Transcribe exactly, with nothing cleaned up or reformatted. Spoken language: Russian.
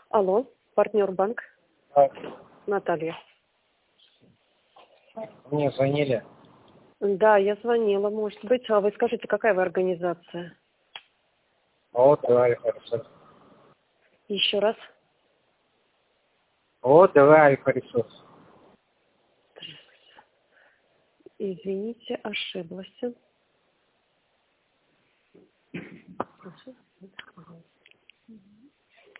Алло, партнер банк. Да. Наталья. Мне звонили. Да, я звонила, может быть. А вы скажите, какая вы организация? Вот, давай, хорошо. Еще раз. Вот, давай, хорошо. Извините, ошиблась. Прошу.